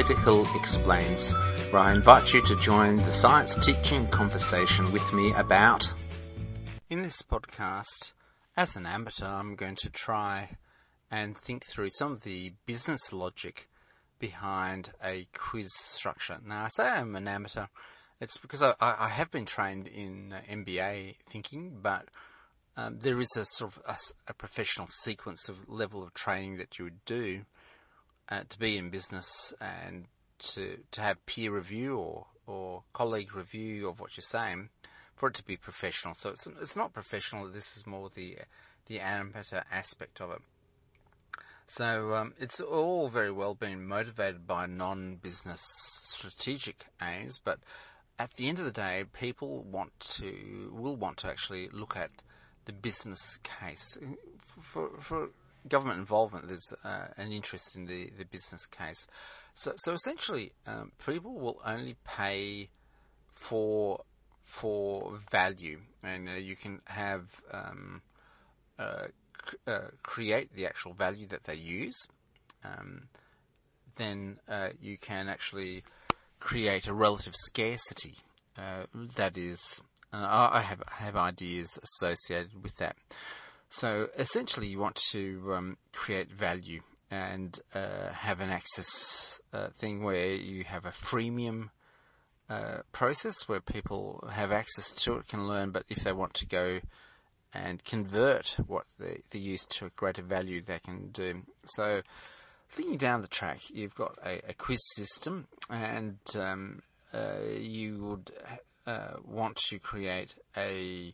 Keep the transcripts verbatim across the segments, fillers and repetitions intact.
Doctor Hill Explains, where I invite you to join the science teaching conversation with me about... In this podcast, as an amateur, I'm going to try and think through some of the business logic behind a quiz structure. Now, I say I'm an amateur, it's because I, I have been trained in M B A thinking, but um, there is a sort of a, a professional sequence of level of training that you would do uh, to be in business and to to have peer review or, or colleague review of what you're saying for it to be professional. So it's it's not professional. This is more the the amateur aspect of it. So um, it's all very well being motivated by non-business strategic aims, but at the end of the day, people want to will want to actually look at the business case. For, for government involvement, there's uh, an interest in the, the business case. So, so essentially, um, people will only pay for for value, and uh, you can have um, uh, c- uh, create the actual value that they use. Um, then uh, you can actually create a relative scarcity. Uh, that is, uh, I have have ideas associated with that. So essentially, you want to um, create value and uh, have an access uh, thing where you have a freemium uh, process where people have access to it, can learn, but if they want to go and convert what they, they use to a greater value, they can do. So thinking down the track, you've got a, a quiz system, and um, uh, you would uh, want to create a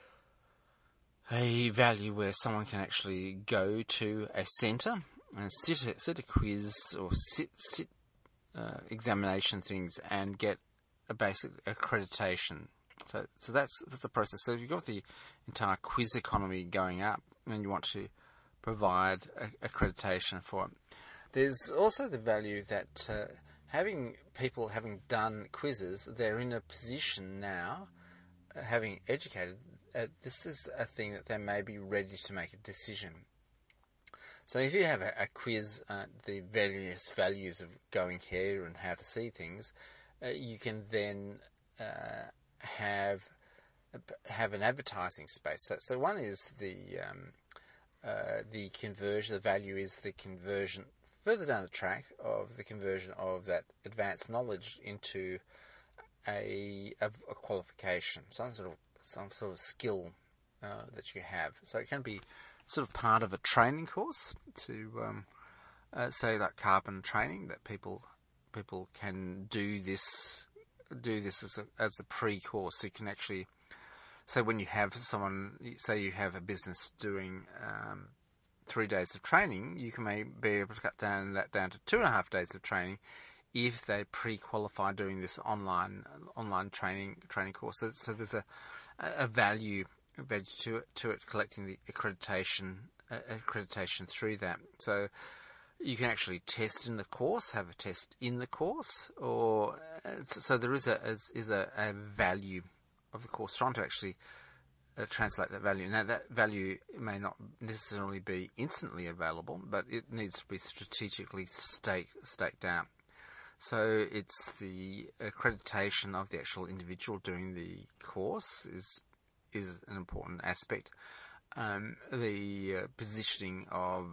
a value where someone can actually go to a centre and sit a, sit a quiz or sit sit uh, examination things and get a basic accreditation. So so that's that's the process. So you've got the entire quiz economy going up, and you want to provide a, accreditation for it. There's also the value that uh, having people having done quizzes, they're in a position now, uh, having educated, uh, this is a thing that they may be ready to make a decision. So if you have a, a quiz, uh, the various values of going here and how to see things, uh, you can then uh, have have an advertising space. So, so one is the um, uh, the conversion. The value is the conversion further down the track of the conversion of that advanced knowledge into a, a, a qualification, some sort of some sort of skill uh, that you have. So it can be sort of part of a training course to um, uh, say like carbon training, that people people can do this do this as a as a pre-course. So you can actually, so when you have someone, say you have a business doing um, three days of training, you can maybe be able to cut down that down to two and a half days of training if they pre-qualify doing this online online training training course. So, so there's a a value a value to it to it collecting the accreditation uh, accreditation through that. So you can actually test in the course, have a test in the course, or uh, so there is a is, is a, a value of the course, trying to actually Uh, translate that value. Now, that value may not necessarily be instantly available, but it needs to be strategically stake, staked out. So it's the accreditation of the actual individual doing the course is is an important aspect. Um, the uh, positioning of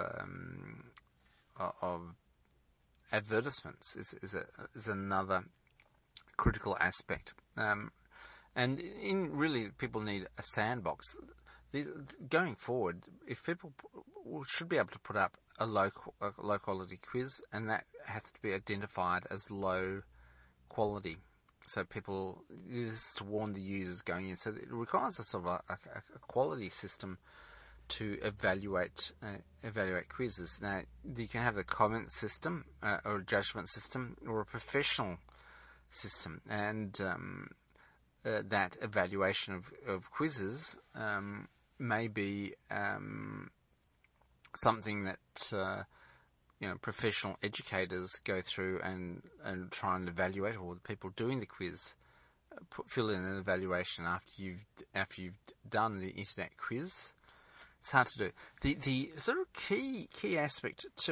um, of advertisements is is, a, is another critical aspect. Um, And in really, people need a sandbox. These, going forward, if people should be able to put up a low a low quality quiz, and that has to be identified as low quality, so people, this is to warn the users going in. So it requires a sort of a, a, a quality system to evaluate uh, evaluate quizzes. Now you can have a comment system uh, or a judgment system or a professional system, and um, Uh, that evaluation of, of quizzes um, may be um, something that uh, you know professional educators go through and, and try and evaluate, or the people doing the quiz uh, put, fill in an evaluation after you've after you've done the internet quiz. It's hard to do. The the sort of key key aspect to it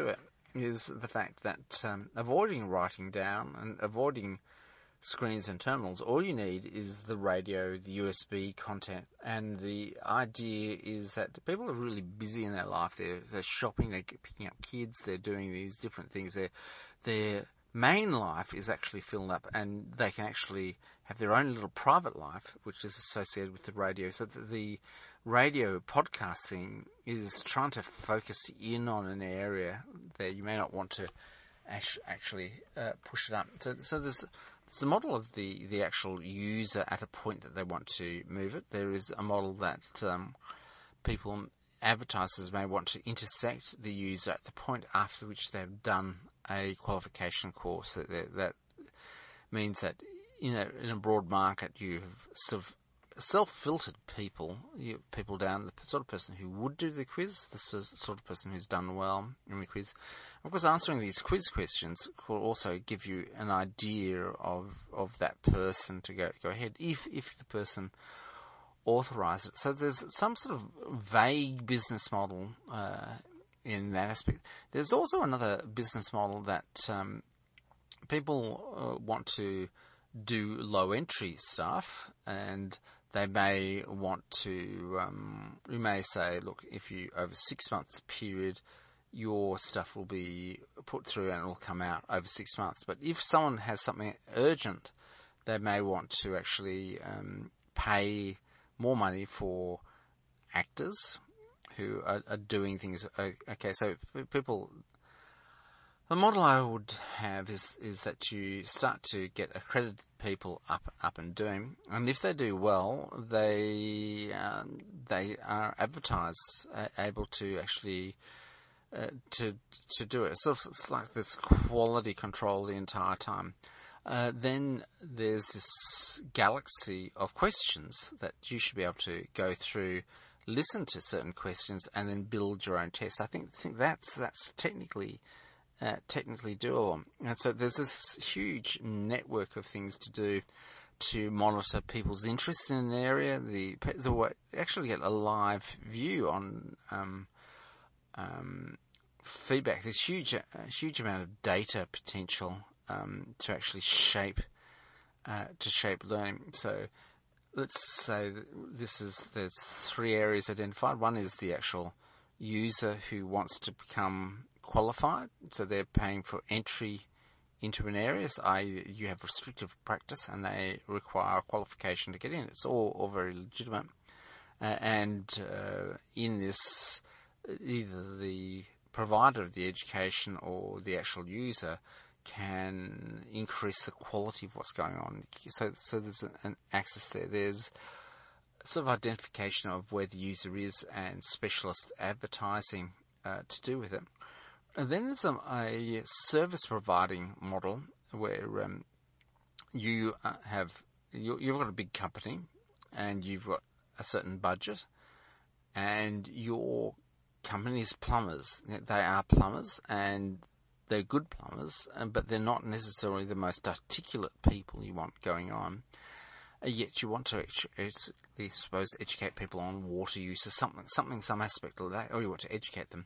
is the fact that um, avoiding writing down and avoiding screens and terminals, all you need is the radio, the U S B content, and the idea is that people are really busy in their life. They're, they're shopping, they're picking up kids, they're doing these different things. Their their main life is actually filled up, and they can actually have their own little private life, which is associated with the radio. So the, the radio podcasting is trying to focus in on an area that you may not want to actually uh, push it up. So, so there's It's the model of the, the actual user at a point that they want to move it. There is a model that um, people, advertisers may want to intersect the user at the point after which they've done a qualification course. That, that means that in a, in a broad market, you've sort of self-filtered people, you, people down, the sort of person who would do the quiz, the sort of person who's done well in the quiz. Of course, answering these quiz questions will also give you an idea of of that person to go go ahead, if if the person authorised it. So there's some sort of vague business model uh, in that aspect. There's also another business model that um, people uh, want to do low entry stuff, and they may want to, um, you may say, look, if you, over six months period, your stuff will be put through and it will come out over six months. But if someone has something urgent, they may want to actually um, pay more money for actors who are, are doing things. Okay, so people, the model I would have is is that you start to get accredited people up up and doing, and if they do well, they um, they are advertised, uh, able to actually uh, to to do it. So it's like this quality control the entire time. Uh, then there's this galaxy of questions that you should be able to go through, listen to certain questions, and then build your own test. I think think that's that's technically. Uh, technically doable. And so there's this huge network of things to do to monitor people's interest in an area. The the way, actually get a live view on um, um, feedback. There's huge a huge amount of data potential um, to actually shape uh, to shape learning. So let's say that this is there's three areas identified. One is the actual user who wants to become qualified, so they're paying for entry into an area, so that is you have restrictive practice and they require a qualification to get in. It's all, all very legitimate. Uh, and uh, in this, either the provider of the education or the actual user can increase the quality of what's going on. So, so there's an access there. There's sort of identification of where the user is and specialist advertising uh, to do with it. And then there's a, a service providing model where um, you uh, have you, you've got a big company and you've got a certain budget, and your company's plumbers. They are plumbers and they're good plumbers, but they're not necessarily the most articulate people you want going on. Yet you want to, I suppose, educate people on water use or something, something, some aspect of that, or you want to educate them.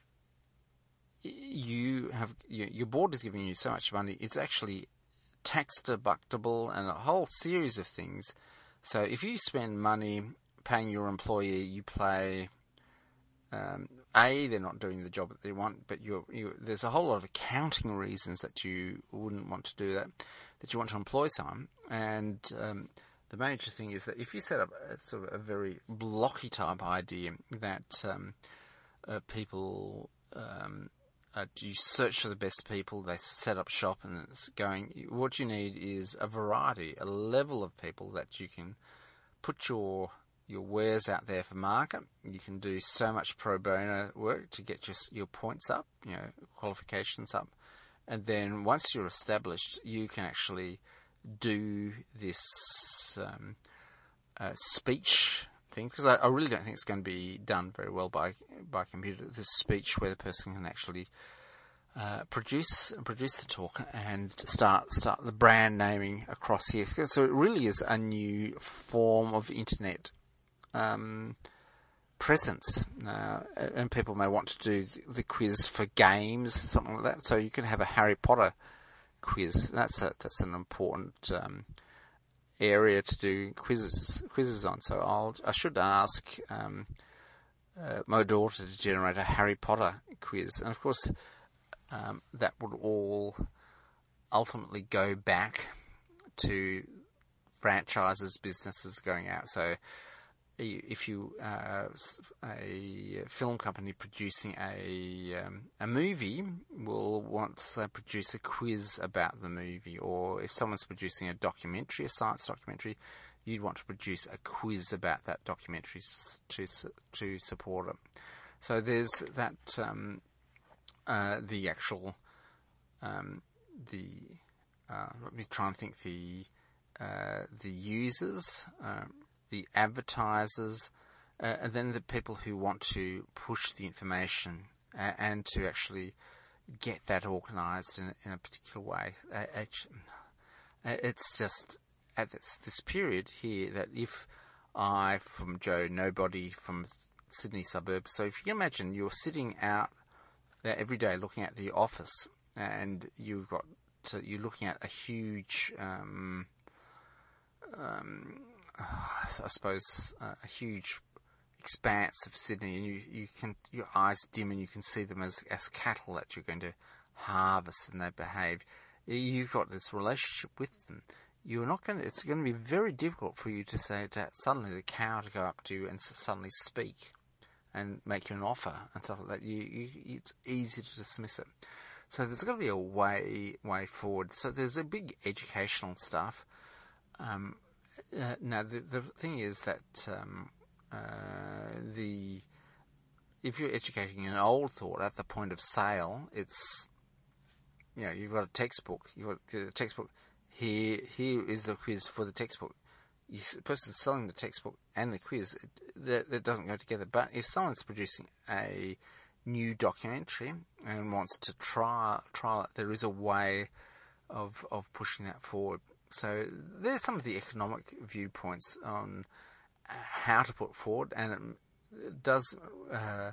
You have your board is giving you so much money; it's actually tax deductible and a whole series of things. So if you spend money paying your employee, you pay. Um, a, they're not doing the job that they want, but you're, you, there's a whole lot of accounting reasons that you wouldn't want to do that. That you want to employ someone, and um, the major thing is that if you set up a, sort of a very blocky type idea that um, uh, people. Um, Uh, you search for the best people, they set up shop and it's going. What you need is a variety, a level of people that you can put your your wares out there for market. You can do so much pro bono work to get your your points up, you know, qualifications up. And then once you're established, you can actually do this um, uh, speech thing, because I, I really don't think it's going to be done very well by by computer. This speech where the person can actually uh, produce produce the talk and start start the brand naming across here. So it really is a new form of internet um, presence. Uh, and people may want to do the quiz for games, something like that. So you can have a Harry Potter quiz. That's a, that's an important um, area to do quizzes quizzes on. So I'll I should ask um, uh, my daughter to generate a Harry Potter quiz, and of course um, that would all ultimately go back to franchises, businesses going out. So if you uh, a film company producing a um, a movie will want to produce a quiz about the movie, or if someone's producing a documentary, a science documentary, you'd want to produce a quiz about that documentary to to support it. So there's that um, uh, the actual um, the uh, let me try and think the uh, the users. Um, the advertisers, uh, and then the people who want to push the information uh, and to actually get that organised in, in a particular way. Uh, it's just at this, this period here that if I, from Joe Nobody from Sydney suburb, so if you can imagine you're sitting out there every day looking at the office, and you've got to, you're looking at a huge um, um, I suppose uh, a huge expanse of Sydney, and you, you can your eyes dim and you can see them as, as cattle that you're going to harvest, and they behave. You've got this relationship with them. You're not going to. It's going to be very difficult for you to say that suddenly the cow to go up to you and suddenly speak and make you an offer and stuff like that. You, you it's easy to dismiss it. So there's got to be a way way forward. So there's a big educational stuff. Um, Uh, now, the, the thing is that um, uh, the if you're educating an old thought at the point of sale, it's, you know, you've got a textbook. You've got a textbook. Here, here is the quiz for the textbook. You, the person selling the textbook and the quiz, it, that, that doesn't go together. But if someone's producing a new documentary and wants to try trial it, there is a way of of pushing that forward. So there's some of the economic viewpoints on how to put forward, and it does uh,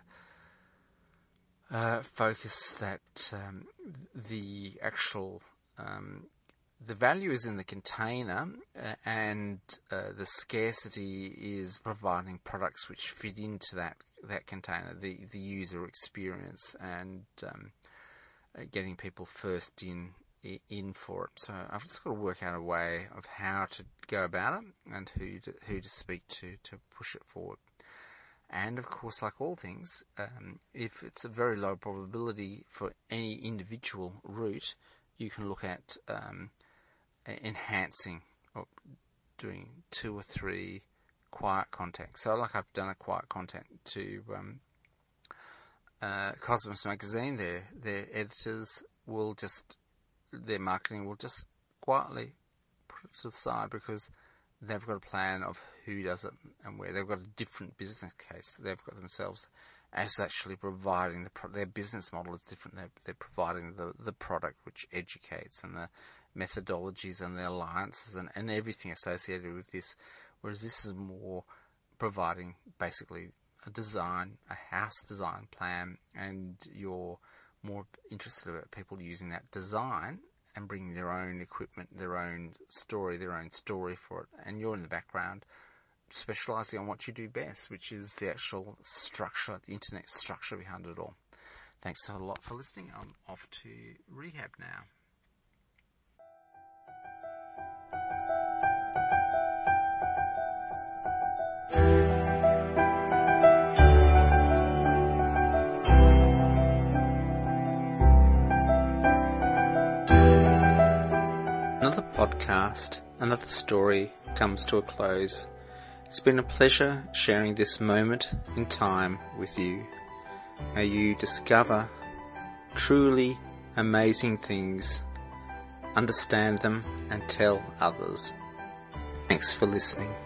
uh, focus that um, the actual um, the value is in the container, uh, and uh, the scarcity is providing products which fit into that that container, the the user experience, and um, uh, getting people first in. in for it. So I've just got to work out a way of how to go about it and who to, who to speak to to push it forward. And of course, like all things, um, if it's a very low probability for any individual route, you can look at um, enhancing or doing two or three quiet contacts. So like I've done a quiet contact to um, uh, Cosmos Magazine. Their, their editors will just their marketing will just quietly put it to the side because they've got a plan of who does it and where. They've got a different business case. They've got themselves as actually providing the pro- their business model is different. They're, they're providing the, the product which educates, and the methodologies and the alliances and, and everything associated with this. Whereas this is more providing basically a design, a house design plan, and you're more interested about people using that design and bringing their own equipment, their own story, their own story for it. And you're in the background specialising on what you do best, which is the actual structure, the internet structure behind it all. Thanks a lot for listening. I'm off to rehab now. Another podcast, another story comes to a close. It's been a pleasure sharing this moment in time with you. May you discover truly amazing things, understand them, and tell others. Thanks for listening.